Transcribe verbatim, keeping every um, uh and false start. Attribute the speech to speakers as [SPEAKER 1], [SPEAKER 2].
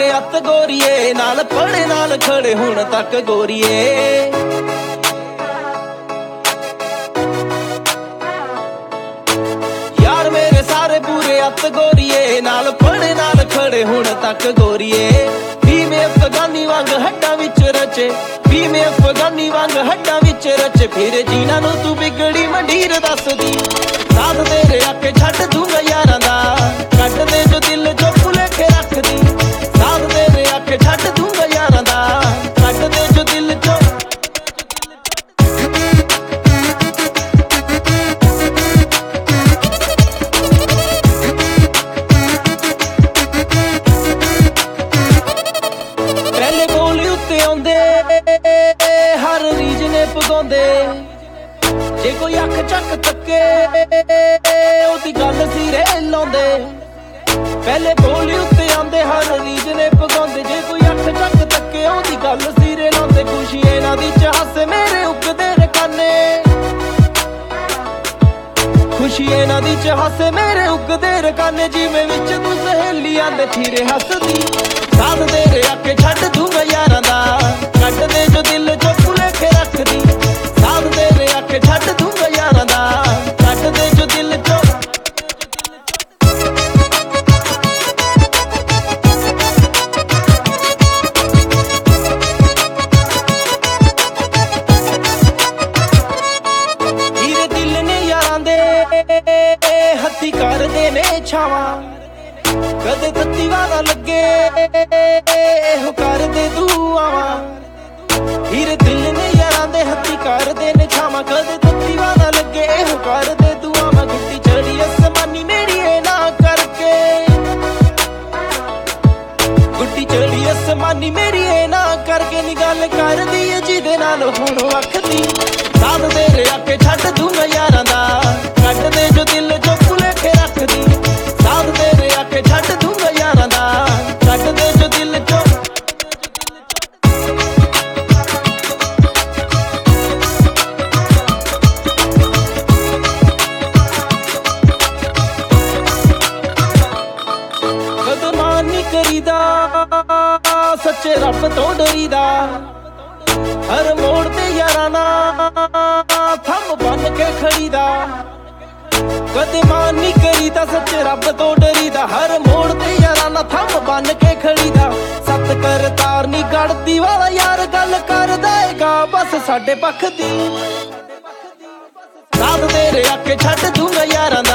[SPEAKER 1] ਪੂਰੇ ਅੱਤ ਗੋਰੀਏ, ਨਾਲ ਪੜੇ ਨਾਲ ਖੜੇ ਹੁਣ ਤੱਕ ਗੋਰੀਏ। ਯਾਰ ਮੇਰੇ ਸਾਰੇ ਪੂਰੇ ਅੱਤ ਗੋਰੀਏ, ਨਾਲ ਪੜੇ ਨਾਲ ਖੜੇ ਹੁਣ ਤੱਕ ਗੋਰੀਏ। ਭੀਮੇ ਅਫਗਾਨੀ ਵਾਂਗ ਹੱਡਾਂ ਵਿੱਚ ਰਚੇ, ਭੀਮੇ ਅਫਗਾਨੀ ਵਾਂਗ ਹੱਡਾਂ ਵਿੱਚ ਰਚੇ। ਫਿਰ ਜੀਣਾ ਨੂੰ ਤੂੰ ਵਿਗੜੀ ਮੰਡੀਰ ਦੱਸਦੀ, ਸਾਥ ਤੇਰੇ ਆਕੇ ਛੱਡ ਦੂੰਗਾ ਯਾਰਾਂ ਦਾ, ਕੱਢ ਦੇ ਜੋ ਦਿਲ ਜੋ ਭੁਲੇਖੇ ਰੱਖਦੀ। ਸਾਥ ਤੇਰੇ ਆਕੇ ਛੱਡ ਦੂੰਗਾ ਯਾਰਾਂ ਦਾ, ਕੱਢ ਦੇ ਜੋ ਦਿਲ ਜੋ। ਪਹਿਲੇ ਬੋਲ ਉੱਤੇ ਆਉਂਦੇ ਹਰ ਰੀਝ ਨੇ ਪਗਾਉਂਦੇ, ਜੇ ਕੋਈ ਅੱਖ ਚੱਕ ਤੱਕੇ ਉਹਦੀ ਗੱਲ ਸਿਰੇ ਲਾਉਂਦੇ। ਪਹਿਲੇ ਬੋਲ ਉੱਤੇ ਆਉਂਦੇ ਹਰ ਰੀਝ ਨੇ ਪਗਾਉਂਦੇ, ਜੇ ਕੋਈ ਅੱਖ ਚੱਕ ਤੱਕੇ ਉਹਦੀ ਗੱਲ ਸਿਰੇ ਲਾਉਂਦੇ। ਖੁਸ਼ੀ ਇਹਨਾਂ ਦੀ ਚਾਹਤ ਮੇਰੇ ਉੱਗਦੇ ਰਕਾਨੇ, ਖੁਸ਼ੀ ਇਹਨਾਂ ਦੀ ਚਾਹਤ ਮੇਰੇ ਉੱਗਦੇ ਰਕਾਨੇ। ਜਿਵੇਂ ਵਿੱਚ ਤੂੰ ਸਹੇਲੀਆਂ ਦੇ ਥੀਰੇ ਹੱਸਦੀ, ਸਾਥ ਤੇਰੇ ਆਕੇ ਛੱਡ ਦੂੰਗਾ ਯਾਰਾਂ ਦਾ, ਕੱਢ ਦੇ ਜੋ ਦਿਲ ਜੋ ਭੁਲੇਖੇ ਰੱਖਦੀ। ਸਾਥ ਤੇਰੇ ਆਕੇ ਛੱਡ ਦੂੰਗਾ ਯਾਰਾਂ ਦਾ, ਕੱਢ ਦੇ ਜੋ ਦਿਲ ਜੋ। ਹੀਰੇ ਦਿਲ ਨੇ ਯਾਰਾਂ ਦੇ ਹੱਥੀ ਕਰਦੇ ਨੇ ਛਾਵਾਂ, ਕਦੇ ਤੱਤੀ ਵਾਲਾ ਲੱਗੇ ਇਹੋ ਕਰਦੇ ਦੁਆਵਾਂ। ਹੀਰੇ ਦਿਲ ਨੇ ਯਾਰਾਂ ਦੇ ਹੱਥੀ ਕਰਦੇ ਨੇ ਛਾਵਾਂ, ਕਦੇ ਤੱਤੀ ਵਾਲਾ ਲੱਗੇ ਇਹੋ ਕਰਦੇ ਦੁਆਵਾਂ। ਗੁੱਡੀ ਚੜੀ ਅਸਮਾਨੀ ਮੇਰੀ ਇਹ ਨਾ ਕਰਕੇ, ਗੁੱਡੀ ਚੜੀ ਅਸਮਾਨੀ ਮੇਰੀ ਇਹ ਨਾ ਕਰਕੇ। ਨੀ ਗੱਲ ਕਰਦੀ ਏ ਜਿਹਦੇ ਨਾਲ ਹੁਣ ਵਖਦੀ, ਸਾਥ ਤੇਰੇ ਆਕੇ ਛੱਡ ਦੂੰਗਾ ਯਾਰਾਂ ਦਾ, ਕੱਢ ਦੇ ਜੋ ਦਿਲ ਜੋ ਭੁਲੇਖੇ ਰੱਖਦੀ। ਸਾਥ ਤੇਰੇ ਆਕੇ ਛੱਡ ਦੂੰਗਾ ਯਾਰਾਂ ਦਾ, ਕੱਢ ਦੇ ਜੋ ਦਿਲ ਜੋ। ਬਦਮਾਨ ਨੀ ਕਰੀਦਾ ਸੱਚੇ ਰੱਬ ਤੋਂ ਡਰੀਦਾ, ਹਰ ਮੋੜ ਤੇ ਯਾਰਾਂ ਨਾਲ ਥੰਮ ਬੰਨ ਕੇ ਖੜੀਦਾ। ਕਦੇ ਮਾਨ ਨੀ ਕਰੀਦਾ ਸੱਚੇ ਰੱਬ ਤੋਂ ਡਰੀਦਾ, ਹਰ ਮੋੜ ਤੇ ਯਾਰਾਂ ਨਾਲ ਥੰਮ ਬੰਨ ਕੇ ਖੜੀਦਾ। ਸੱਤ ਕਰਤਾਰ ਨੀ ਗੜਦੀ ਵਾਲਾ ਯਾਰ ਗੱਲ ਕਰਦਾ ਏਗਾ ਬਸ ਸਾਡੇ ਪੱਖ ਦੀ, ਸਾਥ ਤੇਰੇ ਆਕੇ ਛੱਡ ਦੂੰਗਾ ਯਾਰਾਂ